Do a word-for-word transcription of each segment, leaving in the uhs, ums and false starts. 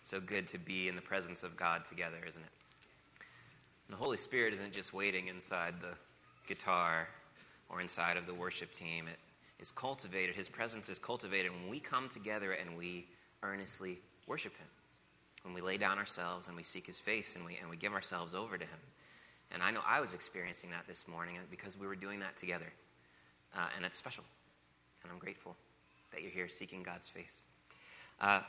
So good to be in the presence of God together, isn't it? And the Holy Spirit isn't just waiting inside the guitar or inside of the worship team. It is cultivated. His presence is cultivated when we come together and we earnestly worship him. When we lay down ourselves and we seek his face and we and we give ourselves over to him. And I know I was experiencing that this morning because we were doing that together. Uh, and it's special. And I'm grateful that you're here seeking God's face. Uh,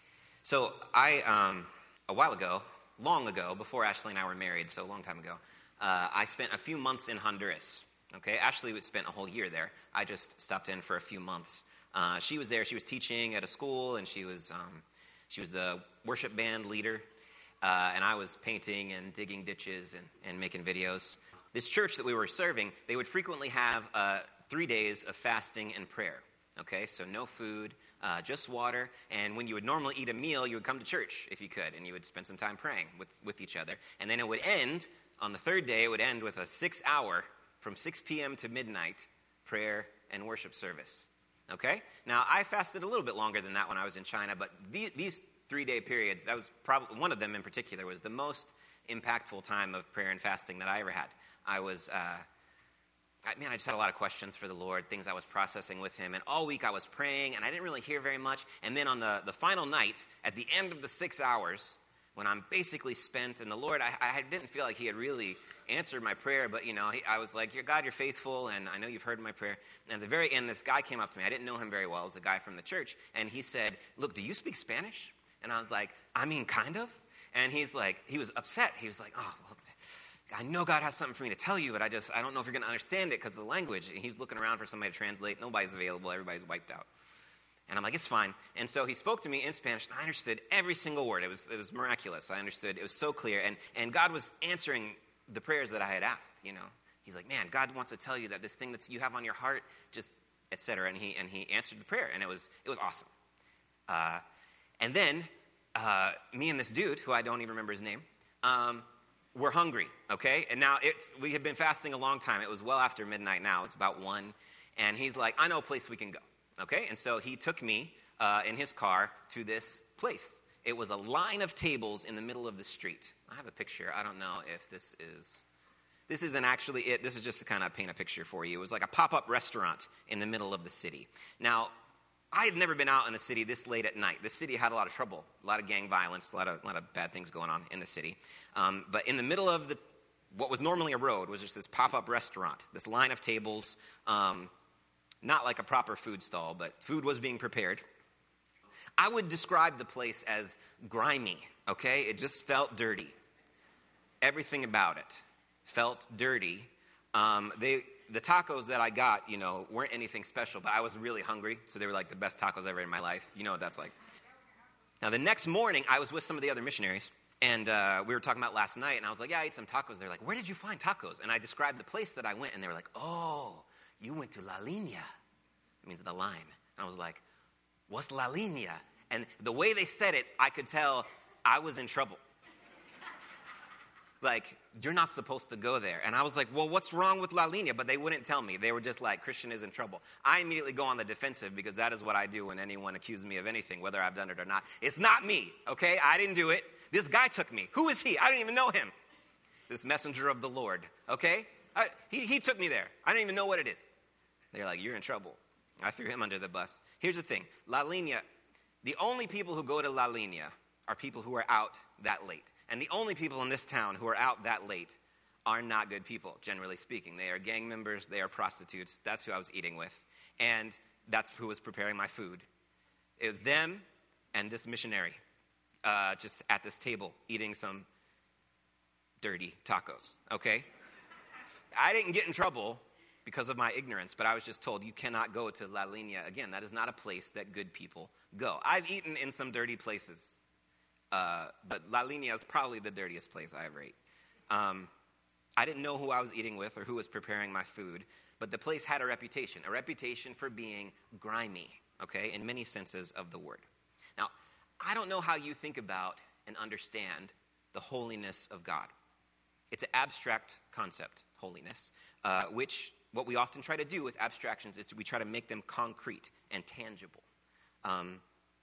so I, um, a while ago, long ago, before Ashley and I were married, so a long time ago, uh, I spent a few months in Honduras. Okay, Ashley spent a whole year there. I just stopped in for a few months. Uh, she was there. She was teaching at a school, and she was um, she was the worship band leader. Uh, and I was painting and digging ditches and, and making videos. This church that we were serving, they would frequently have uh, three days of fasting and prayer. Okay, so no food, uh, just water. And when you would normally eat a meal, you would come to church if you could, and you would spend some time praying with, with each other. And then it would end, on the third day, it would end with a six-hour, from six p.m. to midnight, prayer and worship service. Okay? Now, I fasted a little bit longer than that when I was in China, but these, these three-day periods, that was probably, one of them in particular, was the most impactful time of prayer and fasting that I ever had. I was... Uh, I, man, I just had a lot of questions for the Lord, things I was processing with him. And all week I was praying, and I didn't really hear very much. And then on the, the final night, at the end of the six hours, when I'm basically spent, and the Lord, I, I didn't feel like he had really answered my prayer. But, you know, he, I was like, "You're God, you're faithful, and I know you've heard my prayer." And at the very end, this guy came up to me. I didn't know him very well. It was a guy from the church. And he said, "Look, do you speak Spanish?" And I was like, "I mean, kind of." And he's like, he was upset. He was like, "Oh, well, I know God has something for me to tell you, but I just, I don't know if you're going to understand it because of the language." And he's looking around for somebody to translate. Nobody's available. Everybody's wiped out. And I'm like, "It's fine." And so he spoke to me in Spanish, and I understood every single word. It was it was miraculous. I understood. It was so clear. And, and God was answering the prayers that I had asked, you know. He's like, "Man, God wants to tell you that this thing that you have on your heart, just et cetera" And he, and he answered the prayer, and it was, it was awesome. Uh, and then uh, me and this dude, who I don't even remember his name, um, we're hungry, okay? And now it's we had been fasting a long time. It was well after midnight now. It was about one. And he's like, "I know a place we can go," okay? And so he took me uh, in his car to this place. It was a line of tables in the middle of the street. I have a picture. I don't know if this is... This isn't actually it. This is just to kind of paint a picture for you. It was like a pop-up restaurant in the middle of the city. Now, I had never been out in the city this late at night. The city had a lot of trouble, a lot of gang violence, a lot of, a lot of bad things going on in the city. Um, but in the middle of the what was normally a road was just this pop-up restaurant, this line of tables, um, not like a proper food stall, but food was being prepared. I would describe the place as grimy, okay? It just felt dirty. Everything about it felt dirty. Um, they... The tacos that I got, you know, weren't anything special, but I was really hungry, so they were like the best tacos ever in my life. You know what that's like. Now, the next morning, I was with some of the other missionaries, and uh, we were talking about last night, and I was like, "Yeah, I ate some tacos." They're like, "Where did you find tacos?" And I described the place that I went, and they were like, "Oh, you went to La Linea." It means the line. And I was like, "What's La Linea?" And the way they said it, I could tell I was in trouble. Like, "You're not supposed to go there." And I was like, "Well, what's wrong with La Linea?" But they wouldn't tell me. They were just like, "Christian is in trouble." I immediately go on the defensive because that is what I do when anyone accuses me of anything, whether I've done it or not. It's not me, okay? I didn't do it. This guy took me. Who is he? I didn't even know him. This messenger of the Lord, okay? I, he, he took me there. I don't even know what it is. They're like, "You're in trouble." I threw him under the bus. Here's the thing. La Linea, the only people who go to La Linea are people who are out that late. And the only people in this town who are out that late are not good people, generally speaking. They are gang members. They are prostitutes. That's who I was eating with. And that's who was preparing my food. It was them and this missionary uh, just at this table eating some dirty tacos, okay? I didn't get in trouble because of my ignorance, but I was just told, you cannot go to La Linea again. That is not a place that good people go. I've eaten in some dirty places. Uh, but La Linea is probably the dirtiest place I ever ate. Um, I didn't know who I was eating with or who was preparing my food, but the place had a reputation, a reputation for being grimy, okay, in many senses of the word. Now, I don't know how you think about and understand the holiness of God. It's an abstract concept, holiness, uh, which what we often try to do with abstractions is we try to make them concrete and tangible. Um,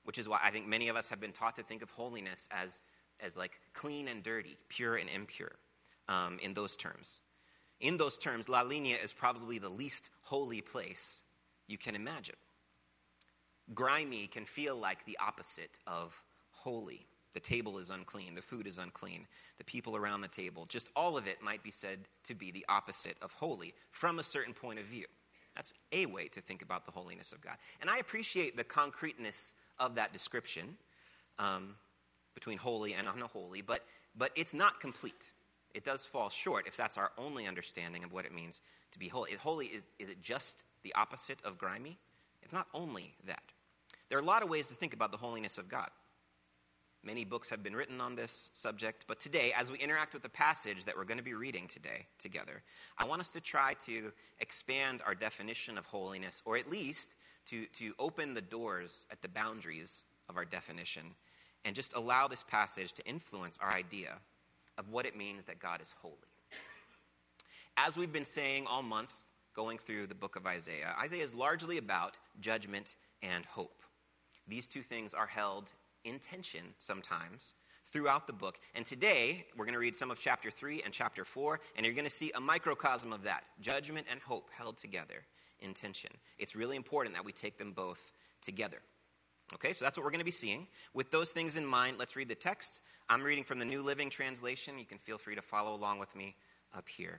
which is why I think many of us have been taught to think of holiness as, as like clean and dirty, pure and impure, um, in those terms. In those terms, La Linea is probably the least holy place you can imagine. Grimy can feel like the opposite of holy. The table is unclean, the food is unclean, the people around the table, just all of it might be said to be the opposite of holy from a certain point of view. That's a way to think about the holiness of God. And I appreciate the concreteness of that description um, between holy and unholy, but, but it's not complete. It does fall short if that's our only understanding of what it means to be holy. Holy, is, is it just the opposite of grimy? It's not only that. There are a lot of ways to think about the holiness of God. Many books have been written on this subject, but today, as we interact with the passage that we're going to be reading today together, I want us to try to expand our definition of holiness, or at least to, to open the doors at the boundaries of our definition, and just allow this passage to influence our idea of what it means that God is holy. As we've been saying all month, going through the book of Isaiah, Isaiah is largely about judgment and hope. These two things are held in tension sometimes throughout the book. And today, we're going to read some of chapter three and chapter four, and you're going to see a microcosm of that, judgment and hope held together in tension. It's really important that we take them both together. Okay, so that's what we're going to be seeing. With those things in mind, let's read the text. I'm reading from the New Living Translation. You can feel free to follow along with me up here.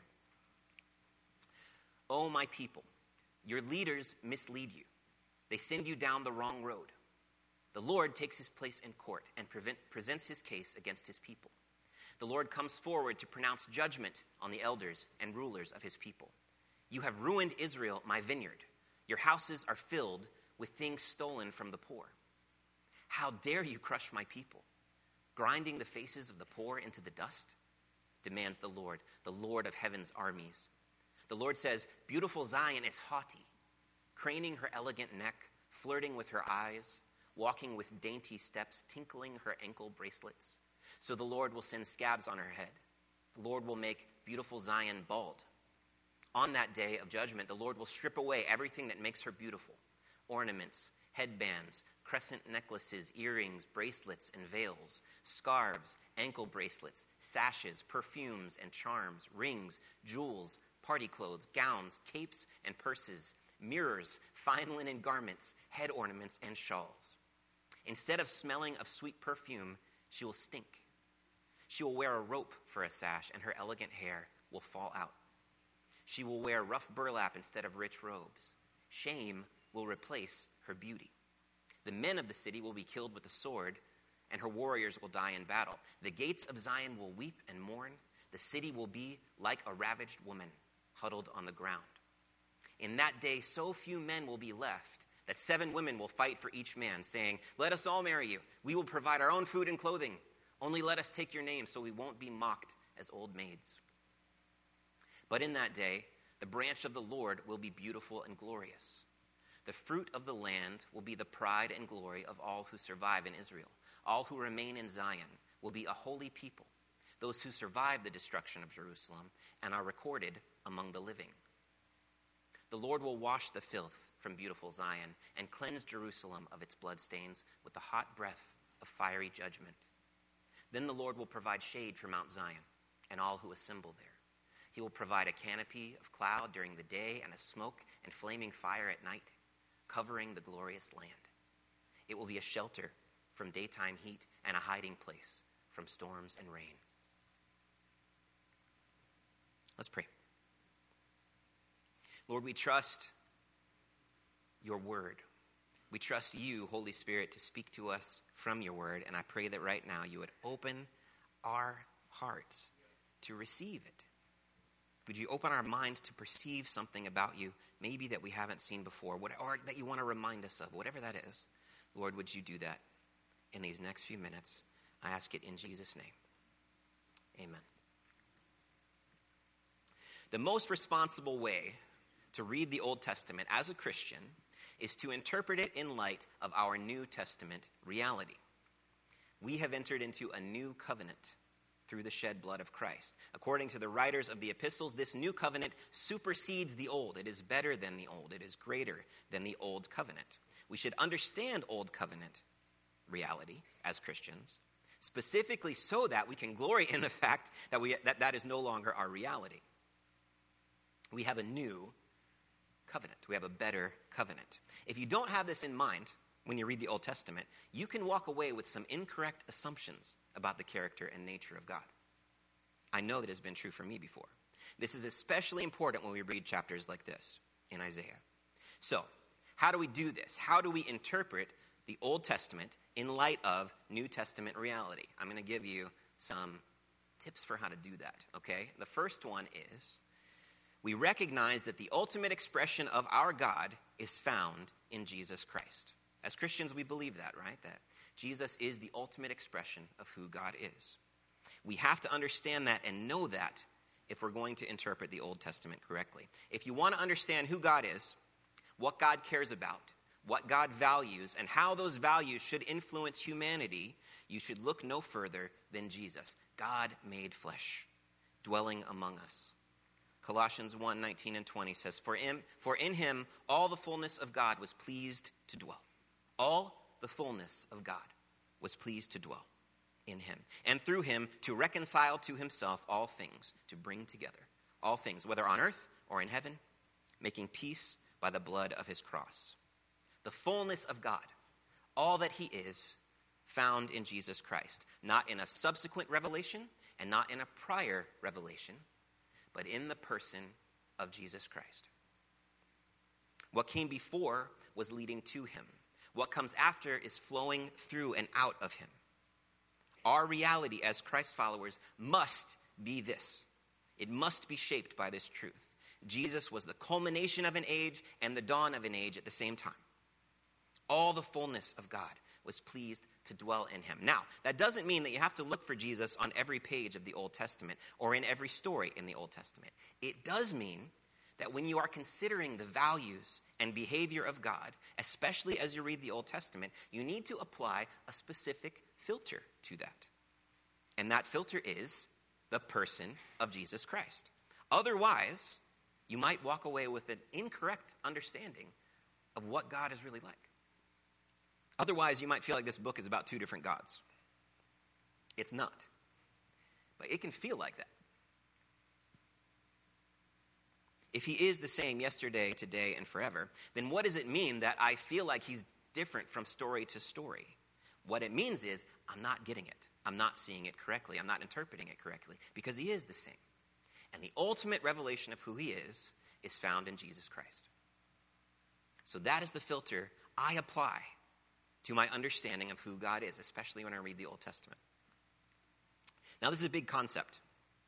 "O my people, your leaders mislead you. They send you down the wrong road. The Lord takes his place in court and prevent, presents his case against his people. The Lord comes forward to pronounce judgment on the elders and rulers of his people. You have ruined Israel, my vineyard. Your houses are filled with things stolen from the poor. How dare you crush my people, grinding the faces of the poor into the dust? Demands the Lord, the Lord of heaven's armies. The Lord says, beautiful Zion is haughty, craning her elegant neck, flirting with her eyes, walking with dainty steps, tinkling her ankle bracelets. So the Lord will send scabs on her head. The Lord will make beautiful Zion bald. On that day of judgment, the Lord will strip away everything that makes her beautiful, ornaments, headbands, crescent necklaces, earrings, bracelets, and veils, scarves, ankle bracelets, sashes, perfumes, and charms, rings, jewels, party clothes, gowns, capes, and purses, mirrors, fine linen garments, head ornaments, and shawls. Instead of smelling of sweet perfume, she will stink. She will wear a rope for a sash, and her elegant hair will fall out. She will wear rough burlap instead of rich robes. Shame will replace her beauty. The men of the city will be killed with the sword, and her warriors will die in battle. The gates of Zion will weep and mourn. The city will be like a ravaged woman huddled on the ground. In that day, so few men will be left that seven women will fight for each man, saying, let us all marry you. We will provide our own food and clothing. Only let us take your name so we won't be mocked as old maids. But in that day, the branch of the Lord will be beautiful and glorious. The fruit of the land will be the pride and glory of all who survive in Israel. All who remain in Zion will be a holy people, those who survive the destruction of Jerusalem and are recorded among the living. The Lord will wash the filth from beautiful Zion and cleanse Jerusalem of its bloodstains with the hot breath of fiery judgment. Then the Lord will provide shade for Mount Zion and all who assemble there. He will provide a canopy of cloud during the day and a smoke and flaming fire at night, covering the glorious land. It will be a shelter from daytime heat and a hiding place from storms and rain. Let's pray. Lord, we trust your word. We trust you, Holy Spirit, to speak to us from your word, and I pray that right now you would open our hearts to receive it. Would you open our minds to perceive something about you, maybe that we haven't seen before, or that you want to remind us of, whatever that is. Lord, would you do that in these next few minutes? I ask it in Jesus' name. Amen. The most responsible way to read the Old Testament as a Christian is to interpret it in light of our New Testament reality. We have entered into a new covenant through the shed blood of Christ. According to the writers of the epistles, this new covenant supersedes the old. It is better than the old. It is greater than the old covenant. We should understand old covenant reality as Christians, specifically so that we can glory in the fact that we, that, that is no longer our reality. We have a new covenant. We have a better covenant. If you don't have this in mind when you read the Old Testament, you can walk away with some incorrect assumptions about the character and nature of God. I know that has been true for me before. This is especially important when we read chapters like this in Isaiah. So, how do we do this? How do we interpret the Old Testament in light of New Testament reality? I'm going to give you some tips for how to do that, okay? The first one is we recognize that the ultimate expression of our God is found in Jesus Christ. As Christians, we believe that, right? That Jesus is the ultimate expression of who God is. We have to understand that and know that if we're going to interpret the Old Testament correctly. If you want to understand who God is, what God cares about, what God values, and how those values should influence humanity, you should look no further than Jesus, God made flesh, dwelling among us. Colossians one, nineteen and twenty says, For in, for in him all the fullness of God was pleased to dwell. All the fullness of God was pleased to dwell in him, and through him to reconcile to himself all things, to bring together all things, whether on earth or in heaven, making peace by the blood of his cross. The fullness of God, all that he is, found in Jesus Christ, not in a subsequent revelation and not in a prior revelation, but in the person of Jesus Christ. What came before was leading to him. What comes after is flowing through and out of him. Our reality as Christ followers must be this. It must be shaped by this truth. Jesus was the culmination of an age and the dawn of an age at the same time. All the fullness of God was pleased to dwell in him. Now, that doesn't mean that you have to look for Jesus on every page of the Old Testament or in every story in the Old Testament. It does mean that when you are considering the values and behavior of God, especially as you read the Old Testament, you need to apply a specific filter to that. And that filter is the person of Jesus Christ. Otherwise, you might walk away with an incorrect understanding of what God is really like. Otherwise, you might feel like this book is about two different gods. It's not. But it can feel like that. If he is the same yesterday, today, and forever, then what does it mean that I feel like he's different from story to story? What it means is I'm not getting it. I'm not seeing it correctly. I'm not interpreting it correctly because he is the same. And the ultimate revelation of who he is is found in Jesus Christ. So that is the filter I apply to my understanding of who God is, especially when I read the Old Testament. Now, this is a big concept.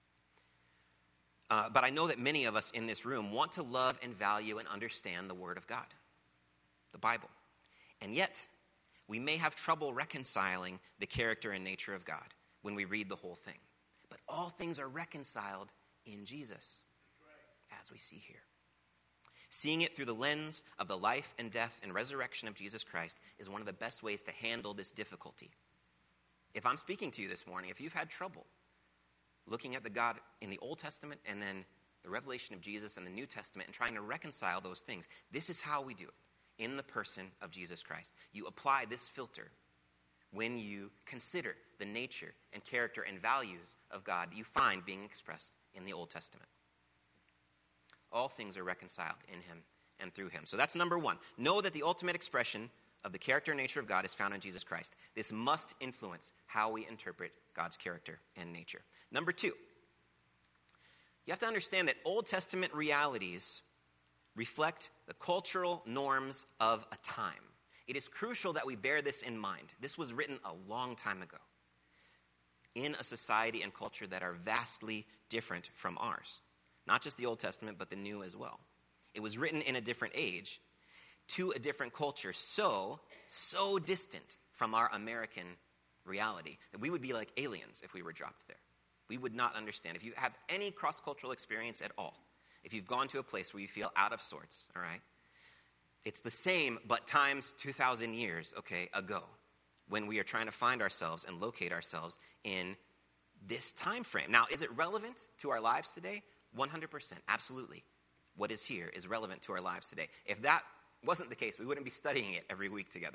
Uh, but I know that many of us in this room want to love and value and understand the Word of God, the Bible. And yet, we may have trouble reconciling the character and nature of God when we read the whole thing. But all things are reconciled in Jesus, as we see here. Seeing it through the lens of the life and death and resurrection of Jesus Christ is one of the best ways to handle this difficulty. If I'm speaking to you this morning, if you've had trouble looking at the God in the Old Testament and then the revelation of Jesus in the New Testament and trying to reconcile those things, this is how we do it, in the person of Jesus Christ. You apply this filter when you consider the nature and character and values of God that you find being expressed in the Old Testament. All things are reconciled in him and through him. So that's number one. Know that the ultimate expression of the character and nature of God is found in Jesus Christ. This must influence how we interpret God's character and nature. Number two, you have to understand that Old Testament realities reflect the cultural norms of a time. It is crucial that we bear this in mind. This was written a long time ago in a society and culture that are vastly different from ours. Not just the Old Testament, but the New as well. It was written in a different age to a different culture, so, so distant from our American reality that we would be like aliens if we were dropped there. We would not understand. If you have any cross-cultural experience at all, if you've gone to a place where you feel out of sorts, all right, it's the same, but times two thousand years, okay, ago, when we are trying to find ourselves and locate ourselves in this time frame. Now, is it relevant to our lives today? one hundred percent, absolutely. What is here is relevant to our lives today. If that wasn't the case, we wouldn't be studying it every week together,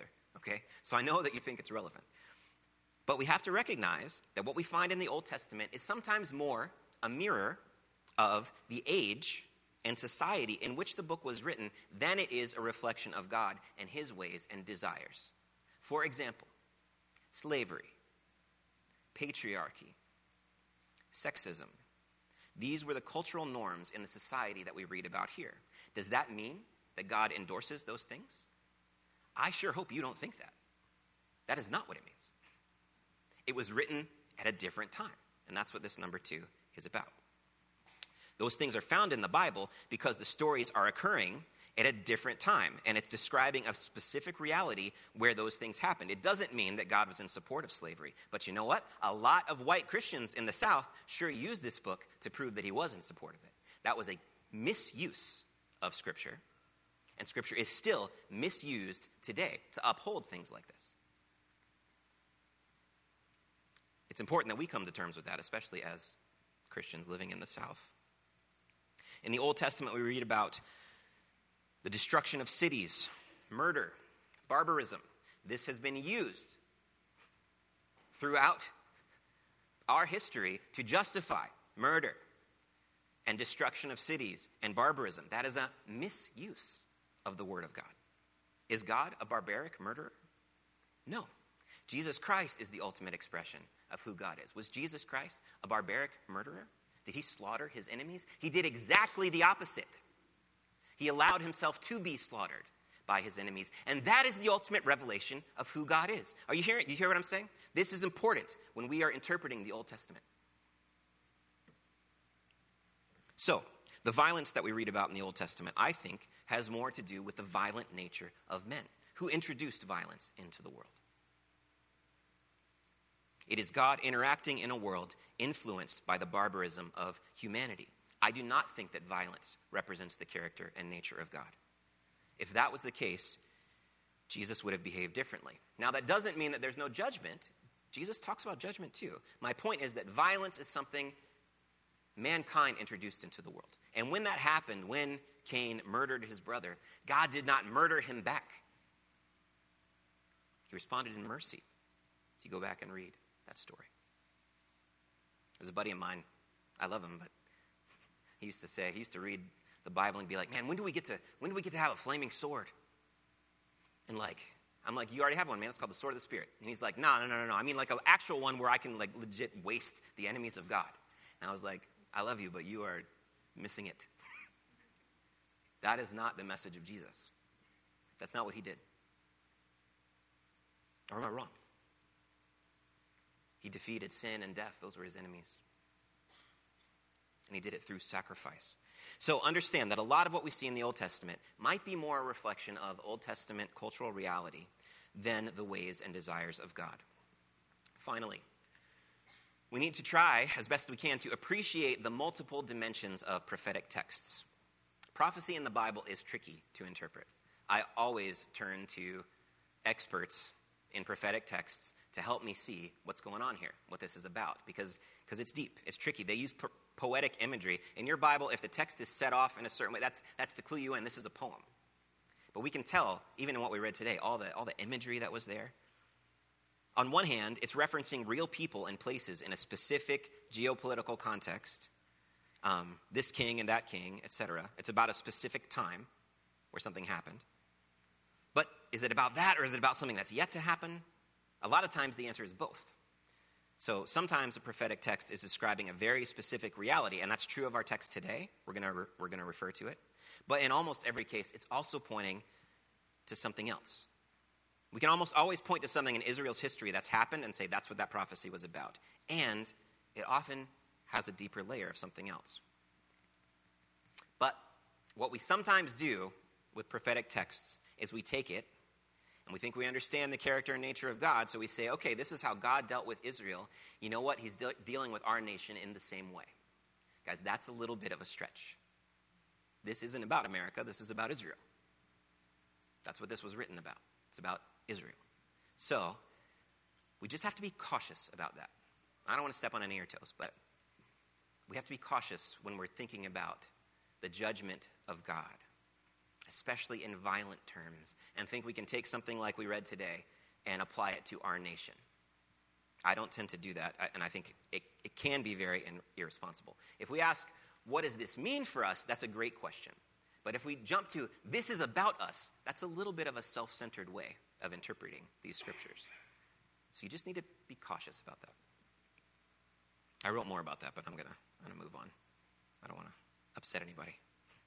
okay? So I know that you think it's relevant. But we have to recognize that what we find in the Old Testament is sometimes more a mirror of the age and society in which the book was written than it is a reflection of God and his ways and desires. For example, slavery, patriarchy, sexism. These were the cultural norms in the society that we read about here. Does that mean that God endorses those things? I sure hope you don't think that. That is not what it means. It was written at a different time, and that's what this number two is about. Those things are found in the Bible because the stories are occurring at a different time, and it's describing a specific reality where those things happened. It doesn't mean that God was in support of slavery, but you know what? A lot of white Christians in the South sure used this book to prove that he was in support of it. That was a misuse of Scripture, and Scripture is still misused today to uphold things like this. It's important that we come to terms with that, especially as Christians living in the South. In the Old Testament, we read about the destruction of cities, murder, barbarism. This has been used throughout our history to justify murder and destruction of cities and barbarism. That is a misuse of the Word of God. Is God a barbaric murderer? No. Jesus Christ is the ultimate expression of who God is. Was Jesus Christ a barbaric murderer? Did he slaughter his enemies? He did exactly the opposite. He allowed himself to be slaughtered by his enemies. And that is the ultimate revelation of who God is. Are you hearing? Do you hear what I'm saying? This is important when we are interpreting the Old Testament. So, the violence that we read about in the Old Testament, I think, has more to do with the violent nature of men who introduced violence into the world. It is God interacting in a world influenced by the barbarism of humanity. I do not think that violence represents the character and nature of God. If that was the case, Jesus would have behaved differently. Now, that doesn't mean that there's no judgment. Jesus talks about judgment too. My point is that violence is something mankind introduced into the world. And when that happened, when Cain murdered his brother, God did not murder him back. He responded in mercy. If you go back and read that story. There's a buddy of mine. I love him, but he used to say, he used to read the Bible and be like, man, when do we get to, when do we get to have a flaming sword? And like, I'm like, you already have one, man. It's called the sword of the Spirit. And he's like, no, no, no, no, no. I mean like an actual one where I can like legit waste the enemies of God. And I was like, I love you, but you are missing it. That is not the message of Jesus. That's not what he did. Or am I wrong? He defeated sin and death. Those were his enemies. And he did it through sacrifice. So understand that a lot of what we see in the Old Testament might be more a reflection of Old Testament cultural reality than the ways and desires of God. Finally, we need to try as best we can to appreciate the multiple dimensions of prophetic texts. Prophecy in the Bible is tricky to interpret. I always turn to experts in prophetic texts to help me see what's going on here, what this is about, because because it's deep, it's tricky. They use po- poetic imagery. In your Bible, if the text is set off in a certain way, that's that's to clue you in. This is a poem. But we can tell, even in what we read today, all the all the imagery that was there. On one hand, it's referencing real people and places in a specific geopolitical context, um, this king and that king, et cetera. It's about a specific time where something happened. But is it about that, or is it about something that's yet to happen? A lot of times the answer is both. So sometimes a prophetic text is describing a very specific reality, and that's true of our text today. We're going to re- we're going to refer to it. But in almost every case, it's also pointing to something else. We can almost always point to something in Israel's history that's happened and say that's what that prophecy was about. And it often has a deeper layer of something else. But what we sometimes do with prophetic texts is we take it and we think we understand the character and nature of God, so we say, okay, this is how God dealt with Israel. You know what? He's de- dealing with our nation in the same way. Guys, that's a little bit of a stretch. This isn't about America. This is about Israel. That's what this was written about. It's about Israel. So, we just have to be cautious about that. I don't want to step on any of your toes, but we have to be cautious when we're thinking about the judgment of God. especially in violent terms, and think we can take something like we read today and apply it to our nation. I don't tend to do that, and I think it, it can be very irresponsible. If we ask, what does this mean for us, that's a great question. But if we jump to, this is about us, that's a little bit of a self-centered way of interpreting these scriptures. So you just need to be cautious about that. I wrote more about that, but I'm going to I'm gonna move on. I don't want to upset anybody.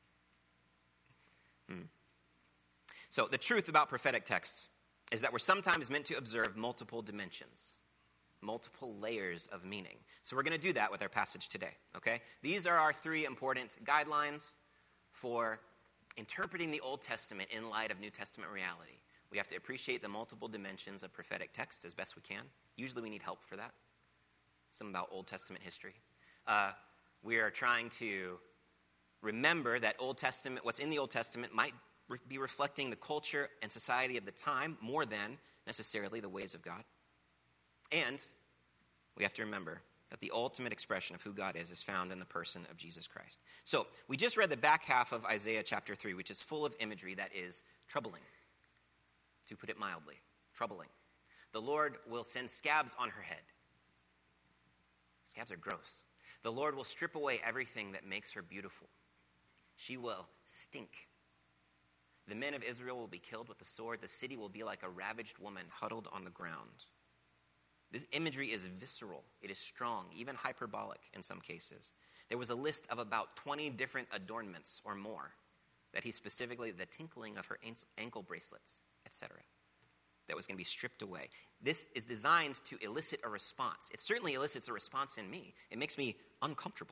Hmm. So the truth about prophetic texts is that we're sometimes meant to observe multiple dimensions, multiple layers of meaning. So we're going to do that with our passage today, okay? These are our three important guidelines for interpreting the Old Testament in light of New Testament reality. We have to appreciate the multiple dimensions of prophetic text as best we can. Usually we need help for that. Some about Old Testament history. Uh, we are trying to remember that Old Testament, what's in the Old Testament might re- be reflecting the culture and society of the time more than necessarily the ways of God. And we have to remember that the ultimate expression of who God is is found in the person of Jesus Christ. So we just read the back half of Isaiah chapter three, which is full of imagery that is troubling, to put it mildly, troubling. The Lord will send scabs on her head. Scabs are gross. The Lord will strip away everything that makes her beautiful. She will stink. The men of Israel will be killed with the sword. The city will be like a ravaged woman huddled on the ground. This imagery is visceral. It is strong, even hyperbolic in some cases. There was a list of about twenty different adornments or more that he specifically, the tinkling of her ankle bracelets, et cetera, that was going to be stripped away. This is designed to elicit a response. It certainly elicits a response in me. It makes me uncomfortable.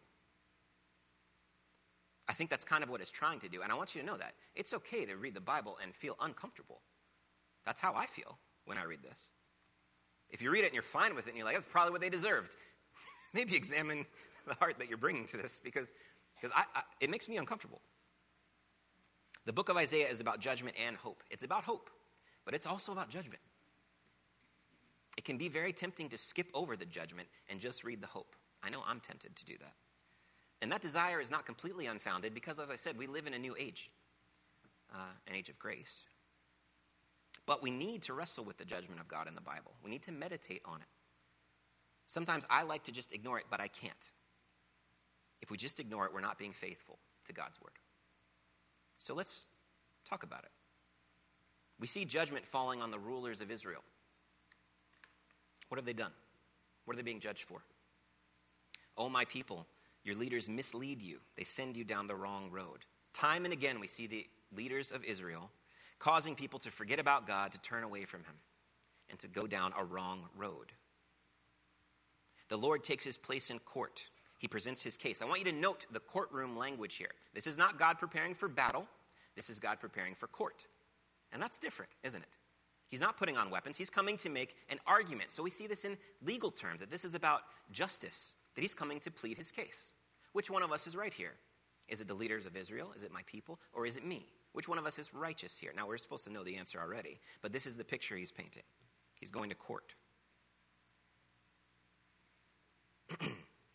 I think that's kind of what it's trying to do, and I want you to know that. It's okay to read the Bible and feel uncomfortable. That's how I feel when I read this. If you read it and you're fine with it and you're like, that's probably what they deserved, maybe examine the heart that you're bringing to this, because, because I, I, it makes me uncomfortable. The book of Isaiah is about judgment and hope. It's about hope, but it's also about judgment. It can be very tempting to skip over the judgment and just read the hope. I know I'm tempted to do that. And that desire is not completely unfounded because, as I said, we live in a new age, uh, an age of grace. But we need to wrestle with the judgment of God in the Bible. We need to meditate on it. Sometimes I like to just ignore it, but I can't. If we just ignore it, we're not being faithful to God's word. So let's talk about it. We see judgment falling on the rulers of Israel. What have they done? What are they being judged for? Oh, my people, your leaders mislead you. They send you down the wrong road. Time and again, we see the leaders of Israel causing people to forget about God, to turn away from him, and to go down a wrong road. The Lord takes his place in court. He presents his case. I want you to note the courtroom language here. This is not God preparing for battle. This is God preparing for court. And that's different, isn't it? He's not putting on weapons. He's coming to make an argument. So we see this in legal terms, that this is about justice, that he's coming to plead his case. Which one of us is right here? Is it the leaders of Israel? Is it my people? Or is it me? Which one of us is righteous here? Now, we're supposed to know the answer already, but this is the picture he's painting. He's going to court. Let's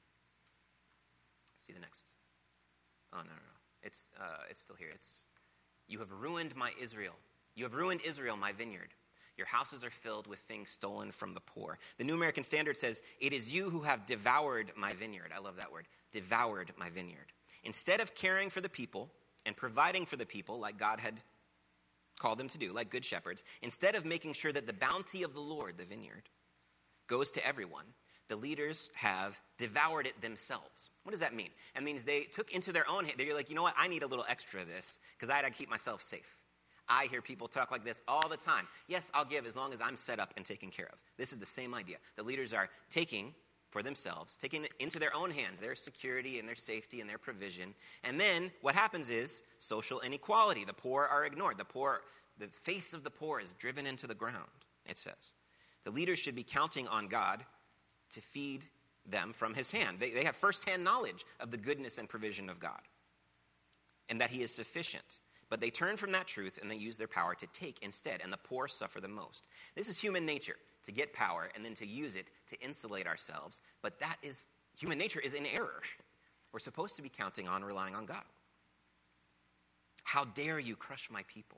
see the next. Oh, no, no, no. It's, uh, it's still here. It's, you have ruined my Israel. You have ruined Israel, my vineyard. Your houses are filled with things stolen from the poor. The New American Standard says, it is you who have devoured my vineyard. I love that word. Devoured my vineyard. Instead of caring for the people and providing for the people like God had called them to do, like good shepherds, instead of making sure that the bounty of the Lord, the vineyard, goes to everyone, the leaders have devoured it themselves. What does that mean? It means they took into their own hand. They're like, you know what? I need a little extra of this because I had to keep myself safe. I hear people talk like this all the time. Yes, I'll give as long as I'm set up and taken care of. This is the same idea. The leaders are taking for themselves, taking it into their own hands, their security and their safety and their provision. And then what happens is social inequality. The poor are ignored. The poor, the face of the poor is driven into the ground, it says. The leaders should be counting on God to feed them from his hand. They, they have firsthand knowledge of the goodness and provision of God and that he is sufficient. But they turn from that truth and they use their power to take instead, and the poor suffer the most. This is human nature, to get power and then to use it to insulate ourselves. But that is, human nature is in error. We're supposed to be counting on, relying on God. How dare you crush my people?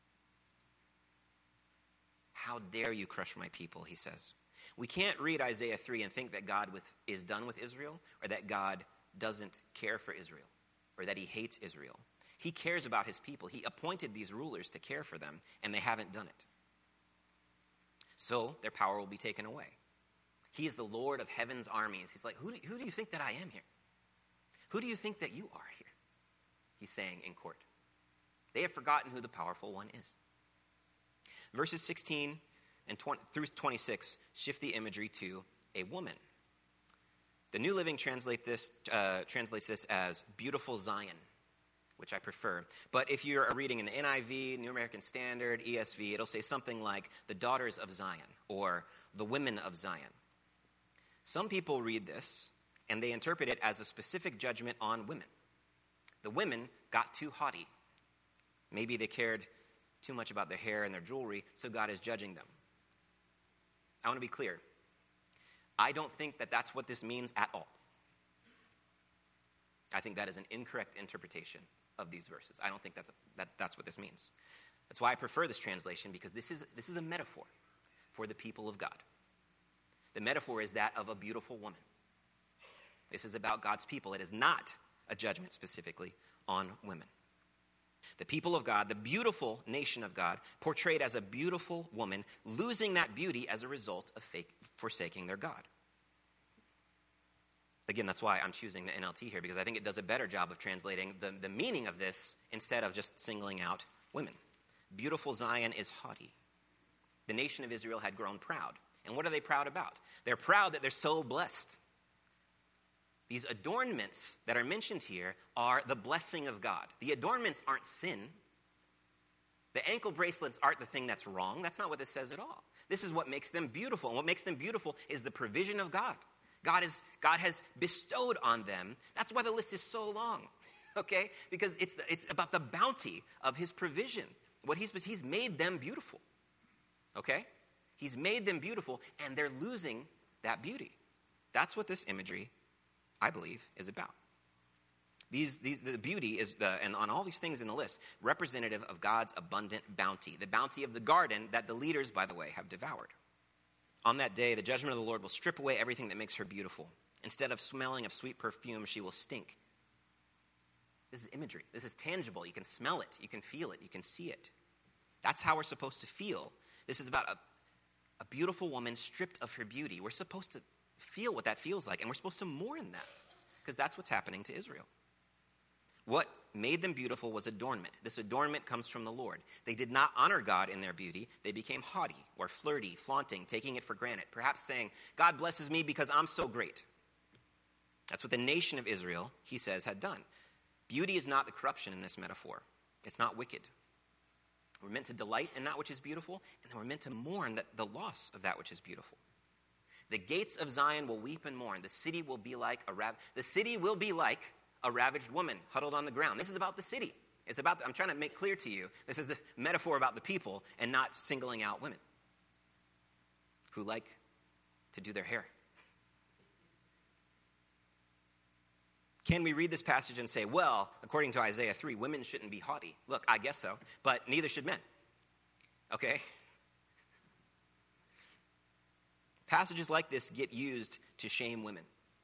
How dare you crush my people, he says. We can't read Isaiah three and think that God with, is done with Israel, or that God doesn't care for Israel, or that he hates Israel. He cares about his people. He appointed these rulers to care for them, and they haven't done it. So their power will be taken away. He is the Lord of heaven's armies. He's like, who do, who do you think that I am here? Who do you think that you are here? He's saying in court. They have forgotten who the powerful one is. Verses sixteen and twenty through twenty-six shift the imagery to a woman. The New Living translate this, uh, translates this as beautiful Zion, which I prefer. But if you're reading in the N I V, New American Standard, E S V, it'll say something like the daughters of Zion or the women of Zion. Some people read this and they interpret it as a specific judgment on women. The women got too haughty. Maybe they cared too much about their hair and their jewelry, so God is judging them. I want to be clear. I don't think that that's what this means at all. I think that is an incorrect interpretation of these verses. I don't think that's, a, that, that's what this means. That's why I prefer this translation, because this is, this is a metaphor for the people of God. The metaphor is that of a beautiful woman. This is about God's people. It is not a judgment specifically on women. The people of God, the beautiful nation of God, portrayed as a beautiful woman, losing that beauty as a result of fake, forsaking their God. Again, that's why I'm choosing the N L T here, because I think it does a better job of translating the, the meaning of this instead of just singling out women. Beautiful Zion is haughty. The nation of Israel had grown proud. And what are they proud about? They're proud that they're so blessed. These adornments that are mentioned here are the blessing of God. The adornments aren't sin. The ankle bracelets aren't the thing that's wrong. That's not what this says at all. This is what makes them beautiful. And what makes them beautiful is the provision of God. God is God has bestowed on them. That's why the list is so long, okay? Because it's the, it's about the bounty of his provision. What he's he's made them beautiful, okay? He's made them beautiful, and they're losing that beauty. That's what this imagery, I believe, is about. These these the beauty is the, and on all these things in the list, representative of God's abundant bounty, the bounty of the garden that the leaders, by the way, have devoured. On that day, the judgment of the Lord will strip away everything that makes her beautiful. Instead of smelling of sweet perfume, she will stink. This is imagery. This is tangible. You can smell it. You can feel it. You can see it. That's how we're supposed to feel. This is about a, a beautiful woman stripped of her beauty. We're supposed to feel what that feels like, and we're supposed to mourn that, because that's what's happening to Israel. What made them beautiful was adornment. This adornment comes from the Lord. They did not honor God in their beauty. They became haughty or flirty, flaunting, taking it for granted, perhaps saying, God blesses me because I'm so great. That's what the nation of Israel, he says, had done. Beauty is not the corruption in this metaphor. It's not wicked. We're meant to delight in that which is beautiful, and then we're meant to mourn that the loss of that which is beautiful. The gates of Zion will weep and mourn. The city will be like a rav- the city will be like a ravaged woman huddled on the ground. This is about the city. It's about, the, I'm trying to make clear to you, this is a metaphor about the people and not singling out women who like to do their hair. Can we read this passage and say, well, according to Isaiah three, women shouldn't be haughty? Look, I guess so, but neither should men. Okay? Passages like this get used to shame women.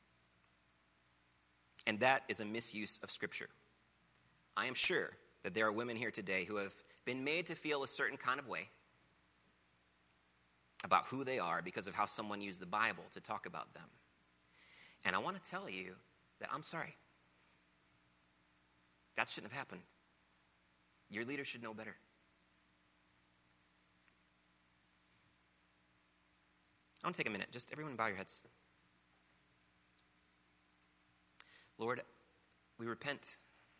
And that is a misuse of Scripture. I am sure that there are women here today who have been made to feel a certain kind of way about who they are because of how someone used the Bible to talk about them. And I want to tell you that I'm sorry. That shouldn't have happened. Your leader should know better. I want to take a minute. Just everyone bow your heads. Lord, we repent.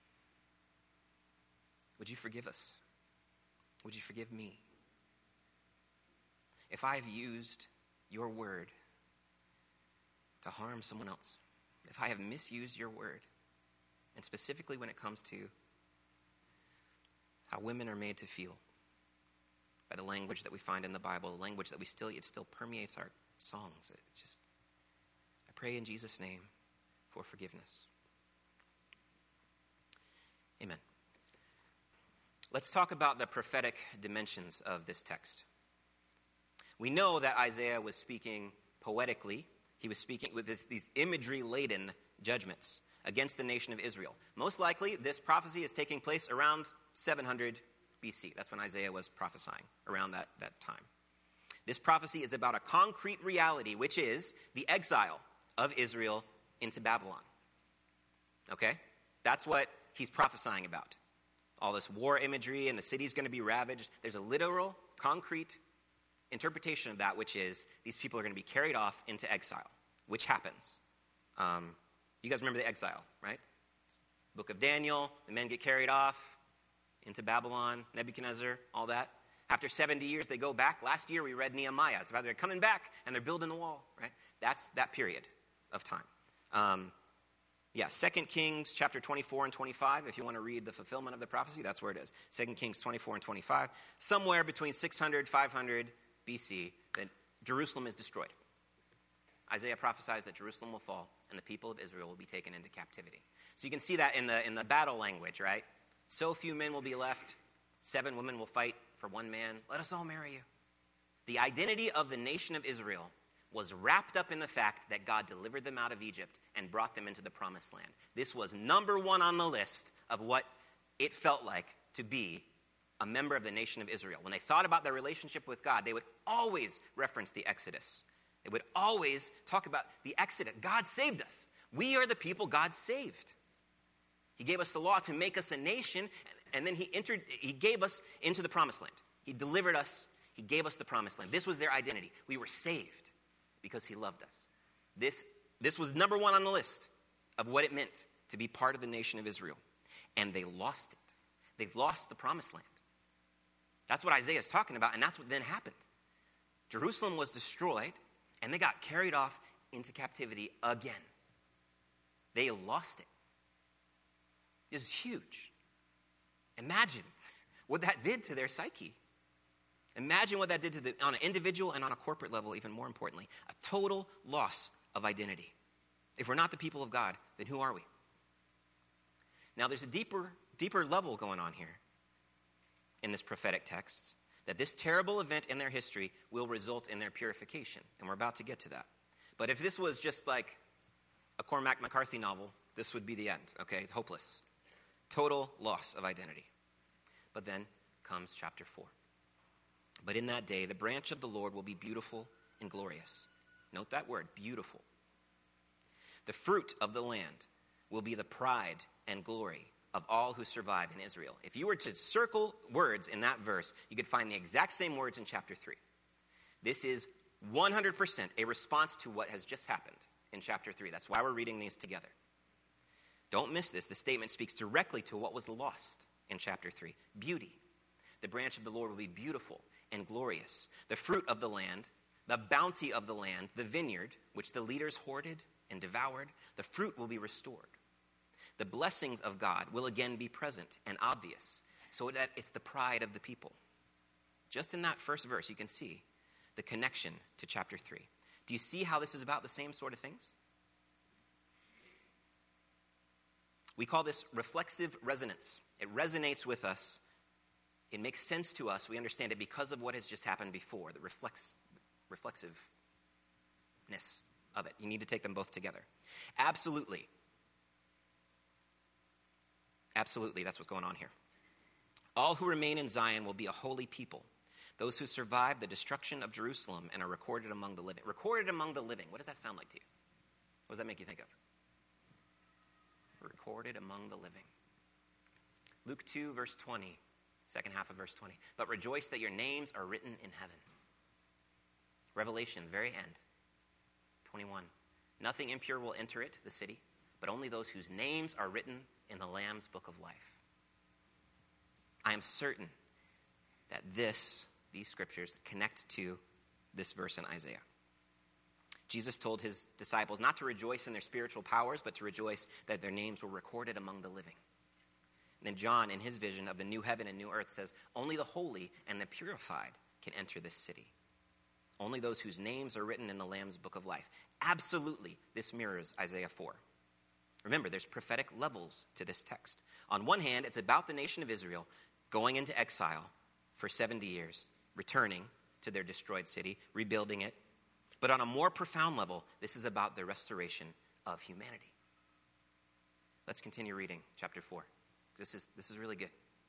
Would you forgive us? Would you forgive me? If I have used your word to harm someone else, if I have misused your word, and specifically when it comes to how women are made to feel by the language that we find in the Bible, the language that we still, it still permeates our songs. It just, I pray in Jesus' name for forgiveness. Amen. let's talk about the prophetic dimensions of this text. We know that Isaiah was speaking poetically. He was speaking with this, these imagery-laden judgments against the nation of Israel. Most likely, this prophecy is taking place around seven hundred B C. That's when Isaiah was prophesying, around that, that time. This prophecy is about a concrete reality, which is the exile of Israel into Babylon. Okay? That's what he's prophesying about. All this war imagery and the city's going to be ravaged. There's a literal, concrete interpretation of that, which is these people are going to be carried off into exile, which happens. Um, you guys remember the exile, right? Book of Daniel, the men get carried off into Babylon, Nebuchadnezzar, all that. After seventy years, they go back. Last year, we read Nehemiah. It's about they're coming back, and they're building the wall, right? That's that period of time. Um, yeah, Second Kings chapter twenty-four and twenty-five, if you want to read the fulfillment of the prophecy, that's where it is. Second Kings twenty-four and twenty-five. Somewhere between six hundred, five hundred B C, that Jerusalem is destroyed. Isaiah prophesies that Jerusalem will fall, and the people of Israel will be taken into captivity. So you can see that in the in the battle language, right? So few men will be left, seven women will fight for one man. Let us all marry you. The identity of the nation of Israel was wrapped up in the fact that God delivered them out of Egypt and brought them into the promised land. This was number one on the list of what it felt like to be a member of the nation of Israel. When they thought about their relationship with God, they would always reference the Exodus. They would always talk about the Exodus. God saved us. We are the people God saved. He gave us the law to make us a nation, and then he entered, he gave us into the promised land. He delivered us. He gave us the promised land. This was their identity. We were saved because he loved us. This, this was number one on the list of what it meant to be part of the nation of Israel. And they lost it. They lost the promised land. That's what Isaiah is talking about, and that's what then happened. Jerusalem was destroyed, and they got carried off into captivity again. They lost it. It was huge. Imagine what that did to their psyche. Imagine what that did to the, on an individual and on a corporate level, even more importantly, a total loss of identity. If we're not the people of God, then who are we? Now, there's a deeper, deeper level going on here in this prophetic text, that this terrible event in their history will result in their purification, and we're about to get to that. But if this was just like a Cormac McCarthy novel, this would be the end, okay? It's hopeless. Total loss of identity. But then comes chapter four. But in that day, the branch of the Lord will be beautiful and glorious. Note that word, beautiful. The fruit of the land will be the pride and glory of all who survive in Israel. If you were to circle words in that verse, you could find the exact same words in chapter three. This is one hundred percent a response to what has just happened in chapter three. That's why we're reading these together. Don't miss this. The statement speaks directly to what was lost in chapter three. Beauty. The branch of the Lord will be beautiful and glorious. The fruit of the land, the bounty of the land, the vineyard, which the leaders hoarded and devoured, the fruit will be restored. The blessings of God will again be present and obvious, so that it's the pride of the people. Just in that first verse, you can see the connection to chapter three. Do you see how this is about the same sort of things? We call this reflexive resonance. It resonates with us. It makes sense to us. We understand it because of what has just happened before, the reflex, reflexiveness of it. You need to take them both together. Absolutely. Absolutely, that's what's going on here. All who remain in Zion will be a holy people. Those who survive the destruction of Jerusalem and are recorded among the living. Recorded among the living. What does that sound like to you? What does that make you think of? Recorded among the living. Luke two, verse twenty, second half of verse twenty. But rejoice that your names are written in heaven. Revelation, very end, twenty-one. Nothing impure will enter it, the city, but only those whose names are written in the Lamb's book of life. I am certain that this, these scriptures connect to this verse in Isaiah. Jesus told his disciples not to rejoice in their spiritual powers, but to rejoice that their names were recorded among the living. And then John, in his vision of the new heaven and new earth, says, only the holy and the purified can enter this city. Only those whose names are written in the Lamb's book of life. Absolutely, this mirrors Isaiah four. Remember, there's prophetic levels to this text. On one hand, it's about the nation of Israel going into exile for seventy years, returning to their destroyed city, rebuilding it. But on a more profound level, this is about the restoration of humanity. Let's continue reading chapter four. This is, this is really good.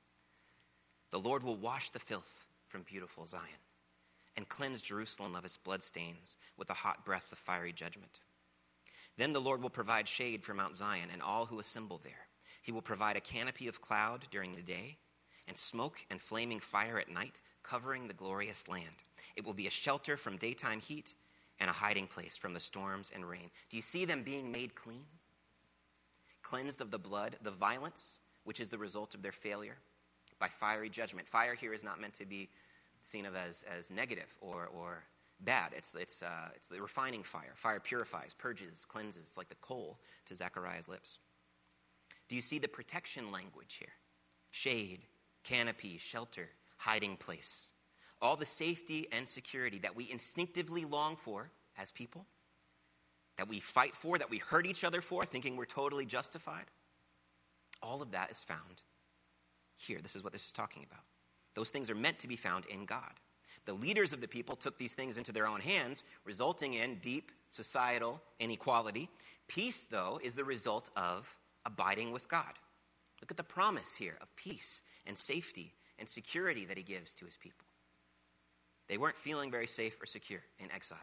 The Lord will wash the filth from beautiful Zion and cleanse Jerusalem of its bloodstains with a hot breath of fiery judgment. Then the Lord will provide shade for Mount Zion and all who assemble there. He will provide a canopy of cloud during the day and smoke and flaming fire at night, covering the glorious land. It will be a shelter from daytime heat and a hiding place from the storms and rain. Do you see them being made clean? Cleansed of the blood, the violence, which is the result of their failure, by fiery judgment. Fire here is not meant to be seen of as, as negative or, or bad. It's, it's, uh, it's the refining fire. Fire purifies, purges, cleanses. It's like the coal to Zechariah's lips. Do you see the protection language here? Shade, canopy, shelter, hiding place. All the safety and security that we instinctively long for as people, that we fight for, that we hurt each other for, thinking we're totally justified. All of that is found here. This is what this is talking about. Those things are meant to be found in God. The leaders of the people took these things into their own hands, resulting in deep societal inequality. Peace, though, is the result of abiding with God. Look at the promise here of peace and safety and security that he gives to his people. They weren't feeling very safe or secure in exile.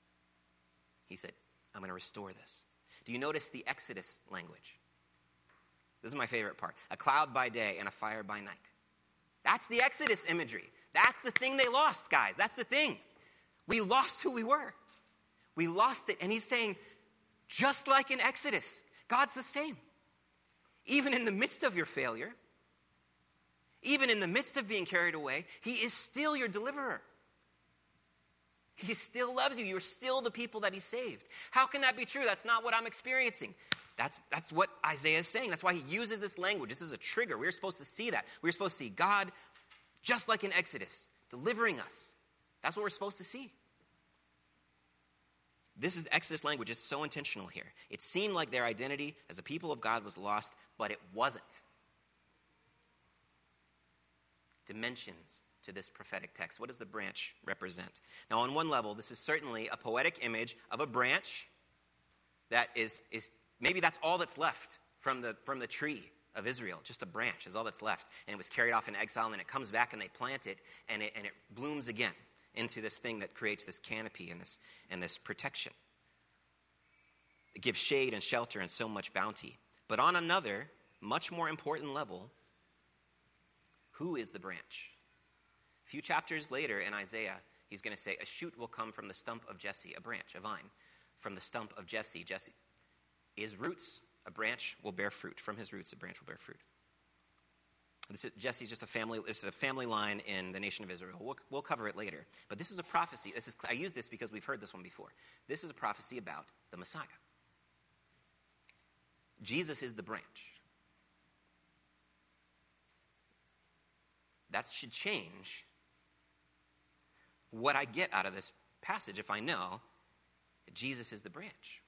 He said, I'm going to restore this. Do you notice the Exodus language? This is my favorite part. A cloud by day and a fire by night. That's the Exodus imagery. That's the thing they lost, guys. That's the thing. We lost who we were. We lost it. And he's saying, just like in Exodus, God's the same. Even in the midst of your failure, even in the midst of being carried away, he is still your deliverer. He still loves you. You're still the people that he saved. How can that be true? That's not what I'm experiencing. That's, that's what Isaiah is saying. That's why he uses this language. This is a trigger. We're supposed to see that. We're supposed to see God, just like in Exodus, delivering us. That's what we're supposed to see. This is Exodus language. It's so intentional here. It seemed like their identity as a people of God was lost, but it wasn't. Dimensions to this prophetic text. What does the branch represent? Now, on one level, this is certainly a poetic image of a branch that is, is maybe that's all that's left from the, from the tree of Israel. Just a branch is all that's left. And it was carried off in exile, and then it comes back and they plant it, and it, and it blooms again into this thing that creates this canopy and this, and this protection. It gives shade and shelter and so much bounty. But on another, much more important level, who is the branch? A few chapters later in Isaiah, he's going to say, a shoot will come from the stump of Jesse, a branch, a vine. From the stump of Jesse, Jesse is roots, a branch will bear fruit. From his roots, a branch will bear fruit. This is, Jesse's just a family, this is a family line in the nation of Israel. We'll, we'll cover it later. But this is a prophecy. This is, I use this because we've heard this one before. This is a prophecy about the Messiah. Jesus is the branch. That should change what I get out of this passage if I know that Jesus is the branch.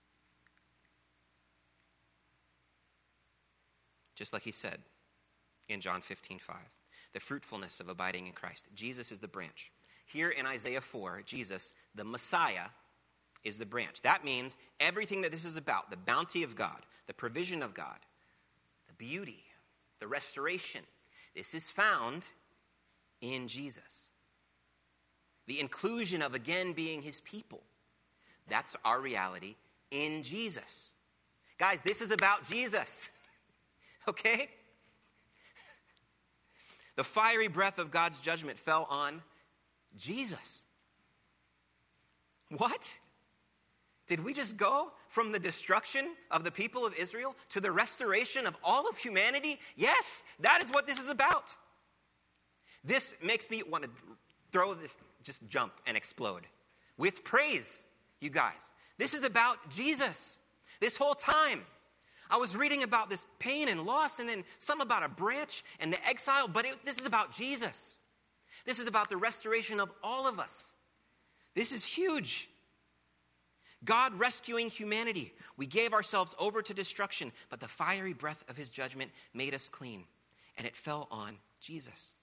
Just like he said in John fifteen five, the fruitfulness of abiding in Christ. Jesus is the branch. Here in Isaiah four, Jesus, the Messiah, is the branch. That means everything that this is about, the bounty of God, the provision of God, the beauty, the restoration, this is found in Jesus. The inclusion of again being his people. That's our reality in Jesus. Guys, this is about Jesus. Okay? The fiery breath of God's judgment fell on Jesus. What? Did we just go from the destruction of the people of Israel to the restoration of all of humanity? Yes, that is what this is about. This makes me want to throw this, just jump and explode with praise, you guys. This is about Jesus. This whole time, I was reading about this pain and loss and then some about a branch and the exile, but it, this is about Jesus. This is about the restoration of all of us. This is huge. God rescuing humanity. We gave ourselves over to destruction, but the fiery breath of his judgment made us clean, and it fell on Jesus.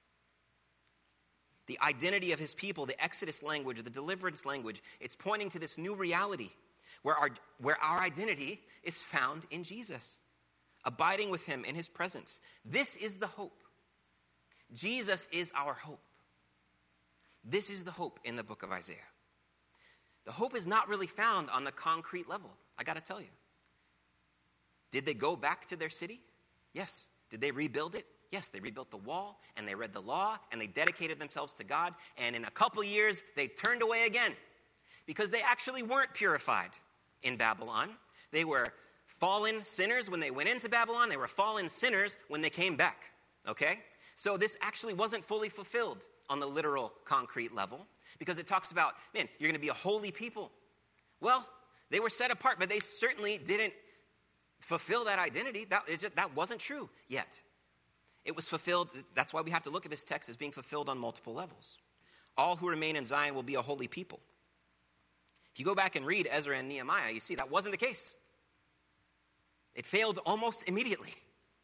The identity of his people, the Exodus language, the deliverance language, it's pointing to this new reality where our, where our identity is found in Jesus, abiding with him in his presence. This is the hope. Jesus is our hope. This is the hope in the book of Isaiah. The hope is not really found on the concrete level, I got to tell you. Did they go back to their city? Yes. Did they rebuild it? Yes, they rebuilt the wall, and they read the law, and they dedicated themselves to God, and in a couple years, they turned away again because they actually weren't purified in Babylon. They were fallen sinners when they went into Babylon. They were fallen sinners when they came back, okay? So this actually wasn't fully fulfilled on the literal, concrete level because it talks about, man, you're going to be a holy people. Well, they were set apart, but they certainly didn't fulfill that identity. That, just, that wasn't true yet. It was fulfilled. That's why we have to look at this text as being fulfilled on multiple levels. All who remain in Zion will be a holy people. If you go back and read Ezra and Nehemiah, you see that wasn't the case. It failed almost immediately.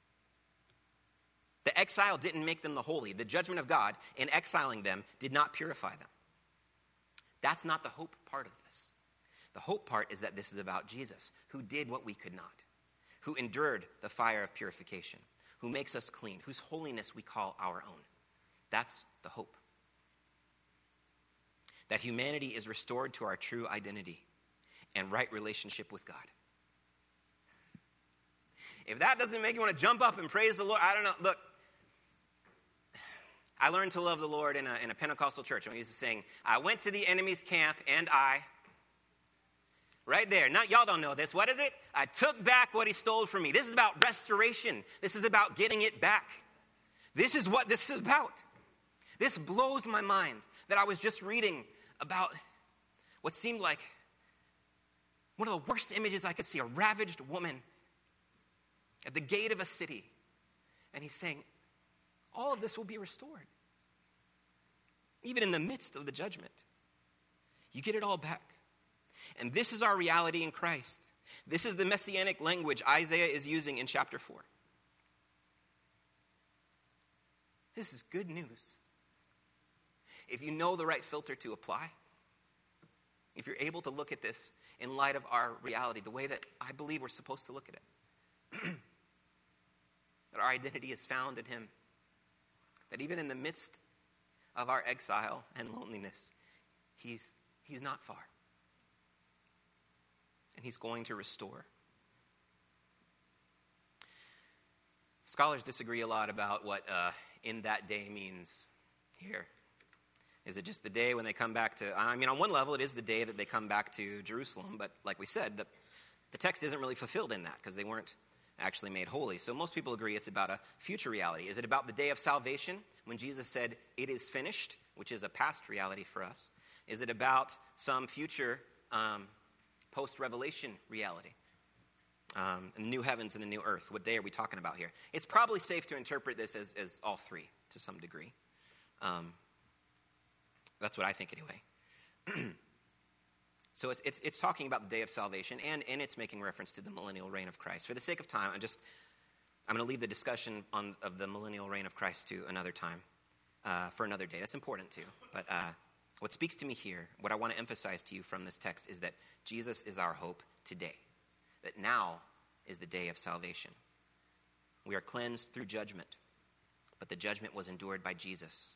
The exile didn't make them the holy. The judgment of God in exiling them did not purify them. That's not the hope part of this. The hope part is that this is about Jesus, who did what we could not, who endured the fire of purification, who makes us clean, whose holiness we call our own. That's the hope. That humanity is restored to our true identity and right relationship with God. If that doesn't make you want to jump up and praise the Lord, I don't know. Look, I learned to love the Lord in a, in a Pentecostal church. I used to sing, I went to the enemy's camp and I... Right there. Now, y'all don't know this. What is it? I took back what he stole from me. This is about restoration. This is about getting it back. This is what this is about. This blows my mind that I was just reading about what seemed like one of the worst images I could see, a ravaged woman at the gate of a city. And he's saying, all of this will be restored. Even in the midst of the judgment. You get it all back. And this is our reality in Christ. This is the messianic language Isaiah is using in chapter four. This is good news. If you know the right filter to apply, if you're able to look at this in light of our reality, the way that I believe we're supposed to look at it, that our identity is found in him, that even in the midst of our exile and loneliness, he's, he's not far. And he's going to restore. Scholars disagree a lot about what uh, in that day means here. Is it just the day when they come back to, I mean, on one level, it is the day that they come back to Jerusalem, but like we said, the, the text isn't really fulfilled in that because they weren't actually made holy. So most people agree it's about a future reality. Is it about the day of salvation when Jesus said, it is finished, which is a past reality for us? Is it about some future um post-revelation reality? Um, new heavens and the new earth. What day are we talking about here? It's probably safe to interpret this as, as all three to some degree. Um, that's what I think anyway. So it's, it's it's talking about the day of salvation, and, and it's making reference to the millennial reign of Christ. For the sake of time, I'm just I'm going to leave the discussion on of the millennial reign of Christ to another time, uh, for another day. That's important too, but. Uh, What speaks to me here, what I want to emphasize to you from this text is that Jesus is our hope today. That now is the day of salvation. We are cleansed through judgment, but the judgment was endured by Jesus.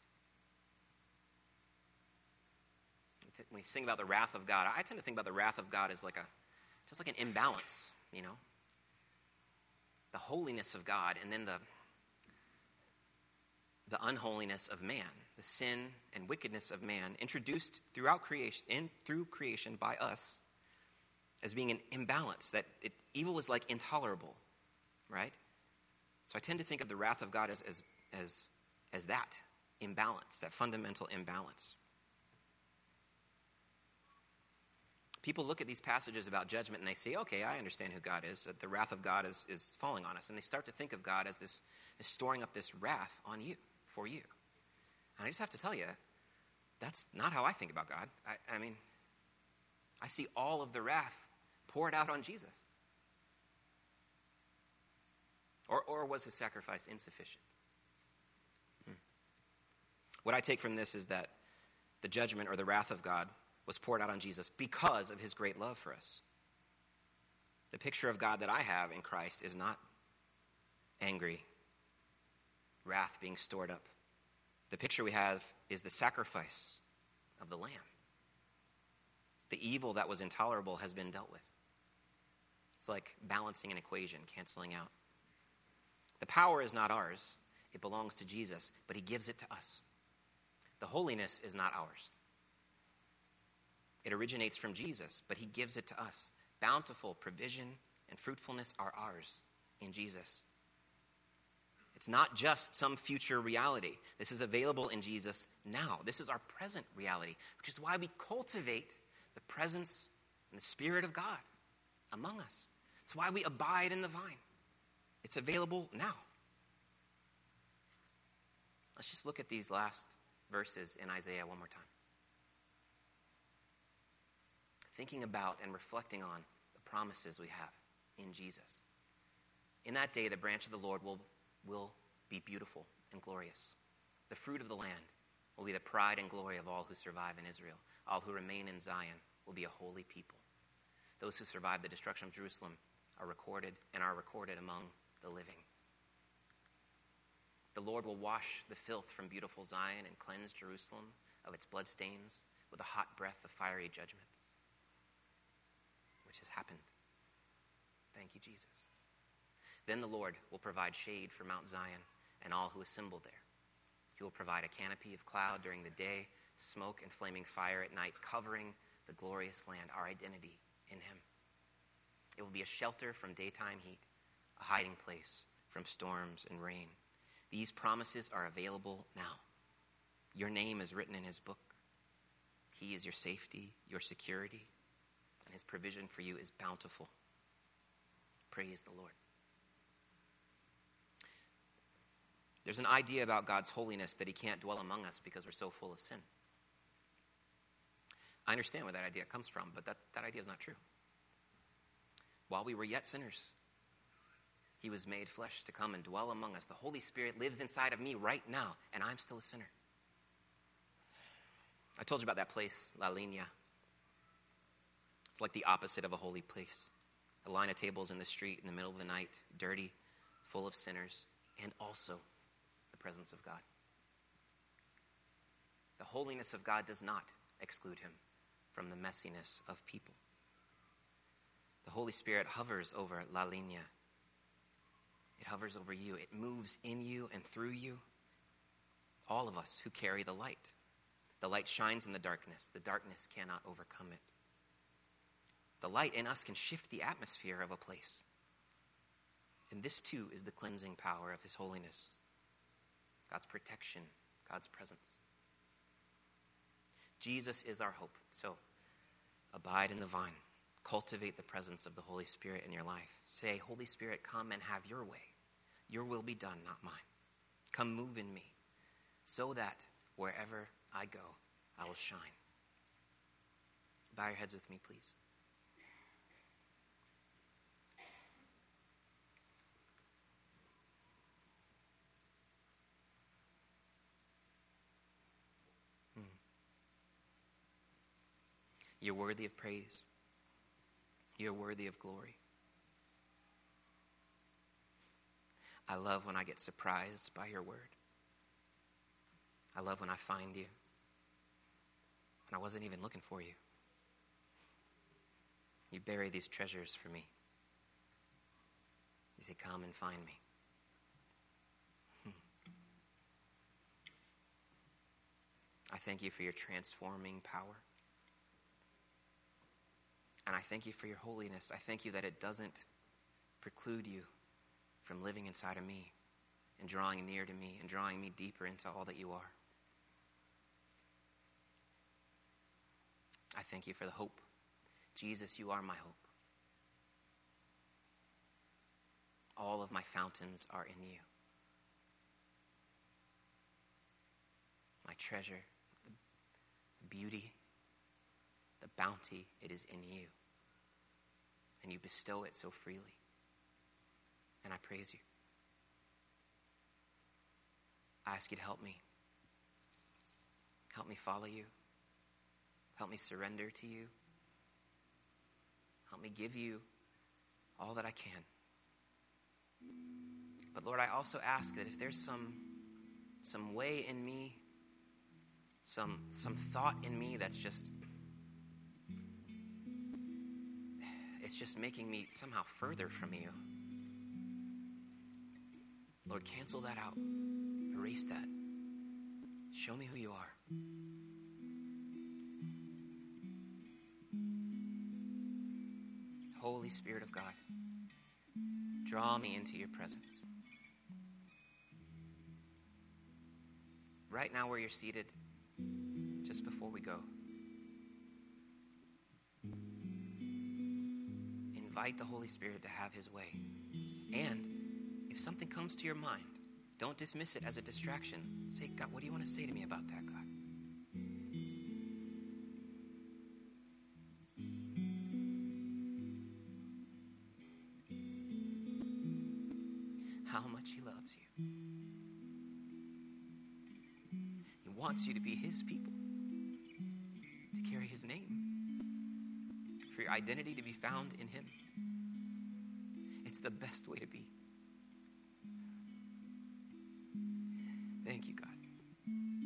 When we sing about the wrath of God, I tend to think about the wrath of God as like a, just like an imbalance, you know? The holiness of God and then the the unholiness of man, the sin and wickedness of man, introduced throughout creation, in, through creation by us, as being an imbalance, that it, evil is like intolerable, right? So I tend to think of the wrath of God as, as, as, as that imbalance, that fundamental imbalance. People look at these passages about judgment and they say, okay, I understand who God is, that the wrath of God is, is falling on us. And they start to think of God as this, as storing up this wrath on you. For you. And I just have to tell you, that's not how I think about God. I, I mean, I see all of the wrath poured out on Jesus. Or, or was his sacrifice insufficient? What I take from this is that the judgment or the wrath of God was poured out on Jesus because of his great love for us. The picture of God that I have in Christ is not angry, wrath being stored up. The picture we have is the sacrifice of the Lamb. The evil that was intolerable has been dealt with. It's like balancing an equation, canceling out. The power is not ours. It belongs to Jesus, but he gives it to us. The holiness is not ours. It originates from Jesus, but he gives it to us. Bountiful provision and fruitfulness are ours in Jesus. It's not just some future reality. This is available in Jesus now. This is our present reality, which is why we cultivate the presence and the Spirit of God among us. It's why we abide in the vine. It's available now. Let's just look at these last verses in Isaiah one more time. Thinking about and reflecting on the promises we have in Jesus. In that day, the branch of the Lord will, will be beautiful and glorious. The fruit of the land will be the pride and glory of all who survive in Israel. All who remain in Zion will be a holy people. Those who survive the destruction of Jerusalem are recorded and are recorded among the living. The Lord will wash the filth from beautiful Zion and cleanse Jerusalem of its bloodstains with a hot breath of fiery judgment, which has happened. Thank you, Jesus. Then the Lord will provide shade for Mount Zion and all who assemble there. He will provide a canopy of cloud during the day, smoke and flaming fire at night, covering the glorious land, our identity in him. It will be a shelter from daytime heat, a hiding place from storms and rain. These promises are available now. Your name is written in his book. He is your safety, your security, and his provision for you is bountiful. Praise the Lord. There's an idea about God's holiness that he can't dwell among us because we're so full of sin. I understand where that idea comes from, but that, that idea is not true. While we were yet sinners, he was made flesh to come and dwell among us. The Holy Spirit lives inside of me right now, and I'm still a sinner. I told you about that place, La Linea. It's like the opposite of a holy place. A line of tables in the street in the middle of the night, dirty, full of sinners, and also the presence of God. The holiness of God does not exclude him from the messiness of people. The Holy Spirit hovers over La Linea. It hovers over you. It moves in you and through you. All of us who carry the light. The light shines in the darkness. The darkness cannot overcome it. The light in us can shift the atmosphere of a place. And this too is the cleansing power of his holiness. God's protection, God's presence. Jesus is our hope. So abide in the vine. Cultivate the presence of the Holy Spirit in your life. Say, Holy Spirit, come and have your way. Your will be done, not mine. Come move in me, so that wherever I go, I will shine. Bow your heads with me, please. Hmm. You're worthy of praise. You're worthy of glory. I love when I get surprised by your word. I love when I find you, and I wasn't even looking for you. You bury these treasures for me. You say, come and find me. Hmm. I thank you for your transforming power. And I thank you for your holiness. I thank you that it doesn't preclude you from living inside of me and drawing near to me and drawing me deeper into all that you are. I thank you for the hope. Jesus, you are my hope. All of my fountains are in you. My treasure, the beauty, the bounty, it is in you. And you bestow it so freely. And I praise you. I ask you to help me Help me follow you. Help me surrender to you. Help me give you all that I can. But Lord, I also ask that if there's some, some way in me, some, some thought in me that's just, it's just making me somehow further from you, Lord, cancel that out. Erase that. Show me who you are. Holy Spirit of God, draw me into your presence. Right now where you're seated, just before we go, invite the Holy Spirit to have his way. And if something comes to your mind, don't dismiss it as a distraction. Say, God, what do you want to say to me about that, God? How much he loves you. He wants you to be his people, to carry his name, for your identity to be found in him. It's the best way to be. Thank you, God.